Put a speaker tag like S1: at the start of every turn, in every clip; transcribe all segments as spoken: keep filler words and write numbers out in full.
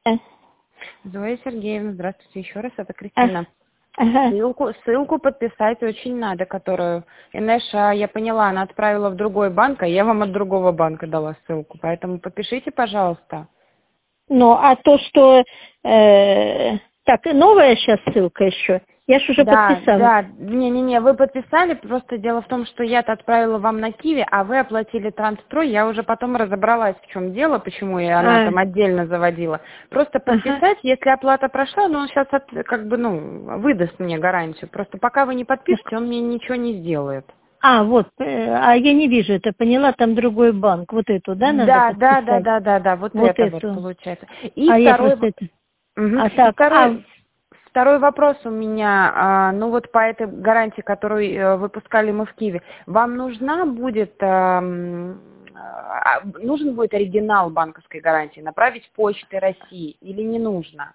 S1: Зоя Сергеевна, здравствуйте еще раз, это
S2: А,
S1: Кристина.
S2: ага.
S1: Ссылку, ссылку подписать очень надо, которую Инеша, я поняла, она отправила в другой банк, а я вам от другого банка дала ссылку, поэтому подпишите, пожалуйста.
S2: Ну, а то, что... э, так, новая сейчас ссылка еще. Я ж уже
S1: Да,
S2: подписала.
S1: да, не-не-не, вы подписали, просто дело в том, что я-то отправила вам на Киви, а вы оплатили Трансстрой, я уже потом разобралась, в чем дело, почему я, она
S2: А,
S1: там отдельно заводила. Просто
S2: ага.
S1: подписать, если оплата прошла, но он сейчас от- как бы, ну, выдаст мне гарантию. Просто пока вы не подпишете, он мне ничего не сделает.
S2: А, вот, э, а я не вижу это, поняла, там другой банк. Вот эту, да, надо
S1: Да, да, да,
S2: подписать?
S1: да, да, да, вот
S2: Вот
S1: это вот
S2: эту.
S1: получается. И
S2: А я
S1: второй,
S2: просто
S1: в-
S2: это...
S1: мгм.
S2: А
S1: И
S2: так, а...
S1: второй, второй вопрос у меня, а, ну вот по этой гарантии, которую э, выпускали мы в Киеве, вам нужна будет, ам, а, нужен будет оригинал банковской гарантии, направить почтой России или не нужно?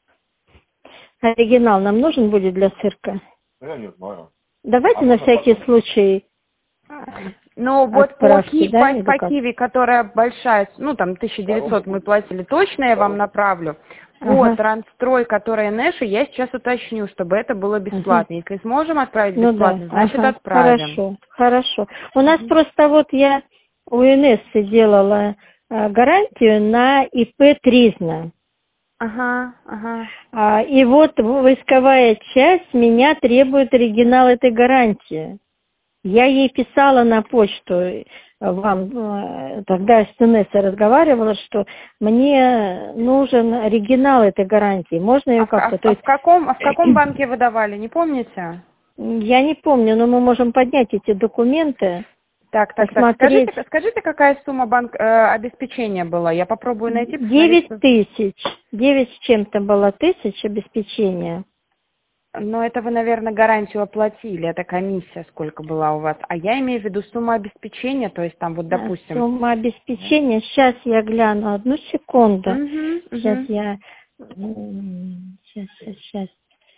S2: Оригинал нам нужен будет для цирка?
S3: Я не знаю.
S2: Давайте
S3: А
S2: на
S3: можно
S2: всякий
S3: потом?
S2: случай э,
S1: Ну вот по,
S2: отправьте,
S1: Ки,
S2: да,
S1: по,
S2: или
S1: по
S2: как?
S1: Киеве, которая большая, ну там тысяча девятьсот мы платили, точно я вам
S3: Коробку.
S1: направлю. По
S2: Ага,
S1: Трансстрой, которая Нэшу, я сейчас уточню, чтобы это было
S2: ага.
S1: бесплатно. Если сможем отправить
S2: Ну да,
S1: бесплатно, значит
S2: ага,
S1: отправим.
S2: хорошо, хорошо. У нас
S1: Мгм.
S2: просто вот я у Инессы делала э, гарантию на ИП Тризна.
S1: Ага, ага.
S2: А, и вот войсковая часть меня требует оригинал этой гарантии. Я ей писала на почту, э, вам э, тогда с Инессой разговаривала, что мне нужен оригинал этой гарантии. Можно
S1: А,
S2: ее
S1: в, а,
S2: как-то?
S1: в,
S2: То
S1: а в
S2: есть
S1: каком, а в каком банке вы давали, не помните?
S2: я не помню, но мы можем поднять эти документы,
S1: Так, так, так.
S2: посмотреть.
S1: Скажите, скажите, какая сумма банк э, обеспечения была? Я попробую найти, посмотреть.
S2: Девять
S1: что-
S2: тысяч, девять с чем-то было тысяч обеспечения.
S1: Но это вы, наверное, гарантию оплатили. Это комиссия сколько была у вас. А я имею в виду сумму обеспечения, то есть там вот,
S2: А
S1: допустим.
S2: сумма обеспечения, сейчас я гляну, одну секунду.
S1: Угу,
S2: Сейчас
S1: угу.
S2: я, сейчас, сейчас, сейчас.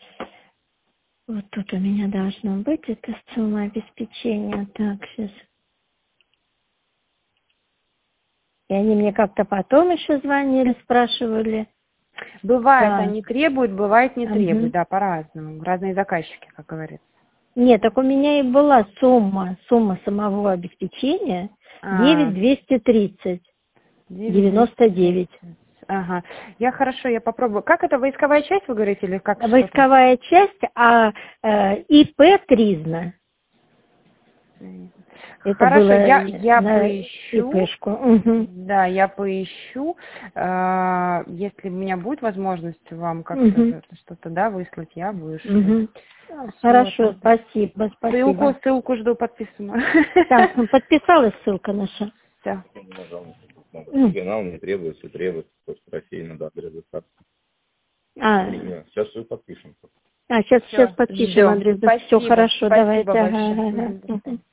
S2: Вот тут у меня должно быть эта сумма обеспечения. Так, сейчас. И они мне как-то потом еще звонили, спрашивали.
S1: Бывает,
S2: Так,
S1: они требуют, бывает, не требуют.
S2: мгм.
S1: Да, по-разному. Разные заказчики, как говорится.
S2: Нет, так у меня и была сумма, сумма самого обеспечения
S1: А,
S2: девять двести тридцать
S1: девять
S2: девяносто
S1: двести
S2: девять.
S1: тридцать. Ага. Я хорошо, я попробую. Как это, войсковая часть, вы говорите, или как что там?
S2: Войсковая часть, а э, ИП Тризна. Это было
S1: Хорошо, я,
S2: э,
S1: я
S2: на
S1: поищу.
S2: ИПшку. Угу.
S1: Да, я поищу. А, если у меня будет возможность вам как-то
S2: Угу.
S1: за- что-то, да, выслать, я вышлю.
S2: Угу.
S1: Все,
S2: Хорошо,
S1: тогда.
S2: спасибо,
S1: Ссылку,
S2: спасибо.
S1: ссылку жду подписанную.
S2: Так, ну, подписалась ссылка наша.
S1: Все.
S3: Я не нажал на эту кнопку.
S2: М.
S3: Оригинал не требуется, требуется, просто в России надо адрес доставки.
S2: А,
S3: Нет, сейчас все подпишем.
S2: а сейчас, сейчас
S1: Все,
S2: подпишем
S1: ждем.
S2: адрес. Все
S1: Спасибо,
S2: хорошо,
S1: спасибо
S2: давайте. Ага,
S1: большое.
S2: ага,
S1: Мгм, до
S2: ага.
S1: свидания.